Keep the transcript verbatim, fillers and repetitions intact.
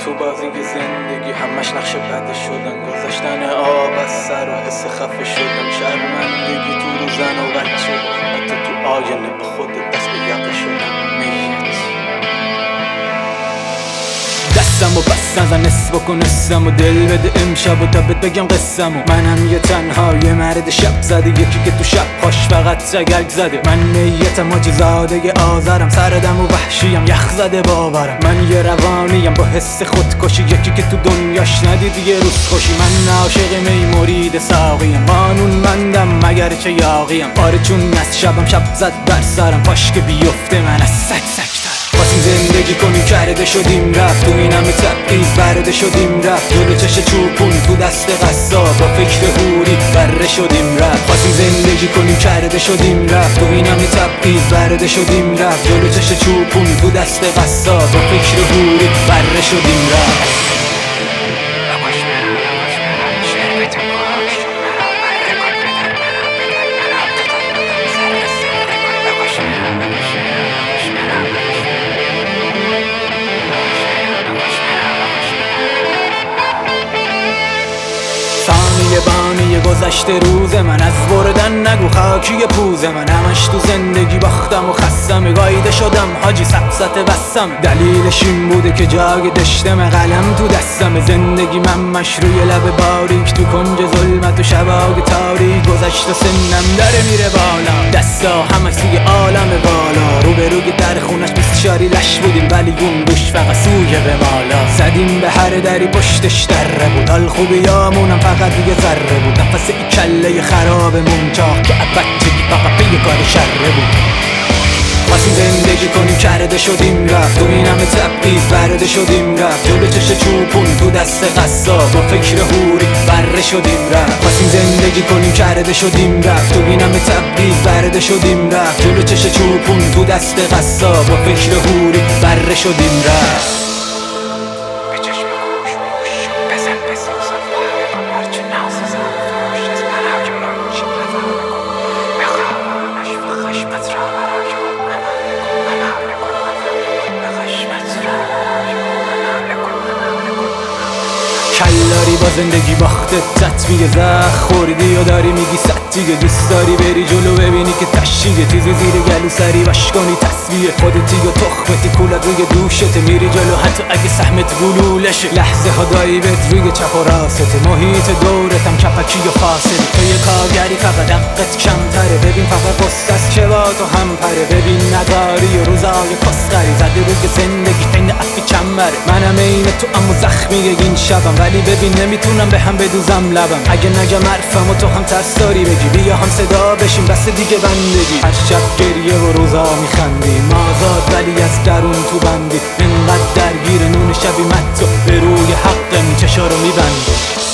تو بازی زندگی همش نقش بده شدن، گذاشتن آب از سر و حس خفه شدن، شرمندگی تو رو زن و بچه، حتی تو آینه به خودت دست به یقه شدن میت. دستم و بس نزن نصف بکن اسم و دل بده امشب و تا بهت بگم قسم و منم یه تنها یه مرد شب زده، یکی که تو شب پاش فقط سگک زده. من میتم حاجی زاده آذرم، سردم و وحشیم یخ زده باورم. من یه روانیم با حس خودکشی، یکی که تو دنیاش ندید یه روز خوشی. من عاشق می مرید ساقیم، قانون مندم مگر چه یاقیم. آره چون از شبم شب زد بر سرم، پاش که بیفته من از سگ سگترم. خواستیم زندگی کنیم کرده شدیم رفت، تو این همه تبعیض برده شدیم رفت. جلو چش چوپون تو دست قصاب، با فکر حوری بره شدیم رفت. خواستیم زندگی کنیم کرده شدیم رفت، تو این همه تبعیض برده شدیم رفت. جلو چش چوپون تو دست قصاب، با فکر حوری بره شدیم رفت. ثانیه بانی گذشته روز من، از بردن نگو خاکی پوز من. همش تو زندگی باختم و خستم، گاییده شدم حاجی سبست بستم. دلیلش این بوده که جای دشتم، قلم تو دستم. زندگی من مش روی لب باریک، تو کنج ظلمت و شبای تاریک. گذشت و سنم داره میره بالا، دستا همش سوی عالم بالا. روبروی در خونش بسیاری لش بودیم، ولی اون دوش فقط سوی به مالا. زدیم به هر دری پشتش دره بود، حال خوبیامونم فقط یه ذره بود. نفس ای کله خرابمون چاق که بچگی فقط پی کار شره بود. خواستیم زندگی کنیم کرده شدیم رفت، تو این همه تبعیض برده شدیم رفت. جلو چش چوپون تو دست قصاب، با فکر حوری بره شدیم رفت. خواستیم زندگی کنیم کرده شدیم رفت، تو این همه تبعیض برده شدیم رفت. جلو چش چوپون تو دست قصاب، با فکر حوری بره شدیم رفت. کلاری با زندگی باخته تطبیق، زخ خوردی و داری میگی ستیگه. دوست داری بری جلو ببینی که تشیگه، تیزی زیر گلو سری باش کنی تصویه. خودتی و تخمتی کولت روی دوشته، میری جلو حتی اگه سهمت گلولشه. لحظه ها دایبت روی چپ و راسته، محیط دورتم کپکی و فاصله. تو یه کارگری فقط دقت کمتره، ببین فقط قصد است که با تو هم پره. ببین نداری و روزای کسخری زده روی زندگی این افی کمره. منم این تو اما زخمیه این شبم، ولی ببین نمیتونم به هم بدوزم لبم. اگه نگم حرفم و تو هم ترس داری بگی، بیا هم صدا بشیم بس دیگه بندگی. هر شب گریه و روزا میخندیم آزاد، ولی از درون تو بندی. اینقدر درگیر نون شبی مت به روی حقم چشا رو میبندی.